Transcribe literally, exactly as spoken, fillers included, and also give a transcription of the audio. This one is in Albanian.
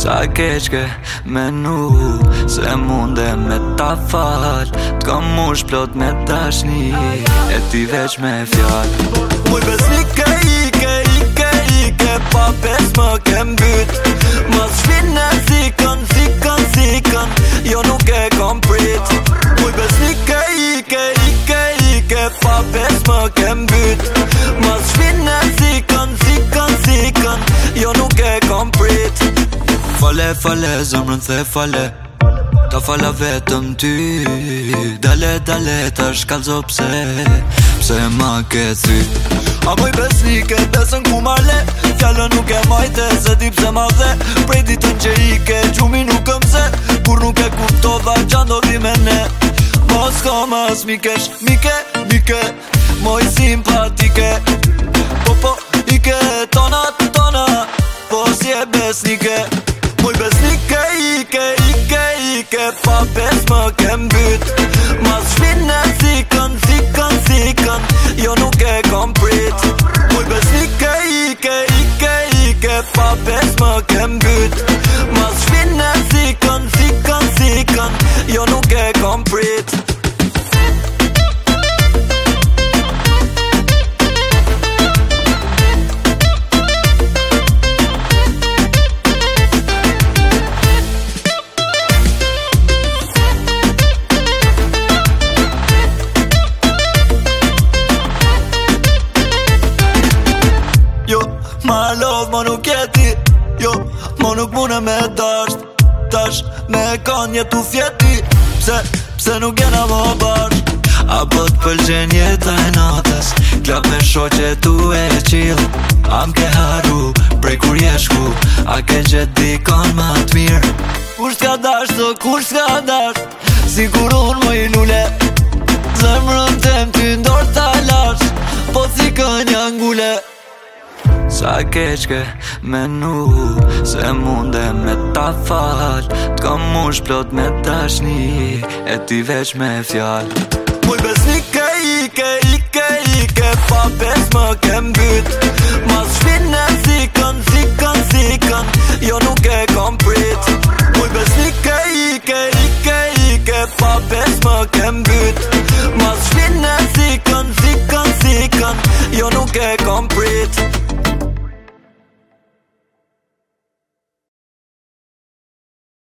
Sa keq ke menu se munde me ta fal T'kam mush plot me dashni e ti veç me fjall Muj besnike ike, ike, ike pa pes më ke mbyt Mas shpine zikën, zikën, zikën jo nuk e kom prit Muj besnike ike, ike, ike pa pes më ke mbyt Mas shpine zikën, zikën, zikën jo nuk e kom prit Fale, fale, zemrën the fale Ta fala vetëm ty Dale, dale, ta shkallzo pse Pse ma ke thy A moj besnike, besën ku marle Fjallën nuk e majte, se di pse ma dhe Prej ditën që ike, gjumi nuk mëse Kur nuk e kuptova qa ndodhi me ne Mos ka mas mikesh, mike, mike Moj simpatike Po, po, ike, tona, tona Po si e besnike Muj besnike ike, ike, ike Pa pes më ke mbyt Mas shpine zikën, zikën, zikën jo nuk e kom prit Muj besnike ike, ike, ike Pa pes më ke mbyt Mas shpine zikën, zikën, zikën jo nuk e kom prit Ma love, ma nuk jeti Jo, ma nuk mune me dasht Tash, me kan jetu fjeti Pse, pse nuk jena më bashk Apo t'pëlqen jeta e natës Klap me shoqe tu e qill Am ke haru, prej kur jeshku A ke gjet dikon ma t'mirë Kur s'ka dasht, do kur s'ka dasht Sigur unë më i lule Zemrën tem ty ndor t'a lash Po si kënja ngule Sa keq ke menu Se munde me ta fal T'kam mush plot me dashni E ti veç me fjall Muj besnike ike, ike, ike Pa pes më ke mbyt Mas shpine zikën, zikën, zikën jo nuk e kom prit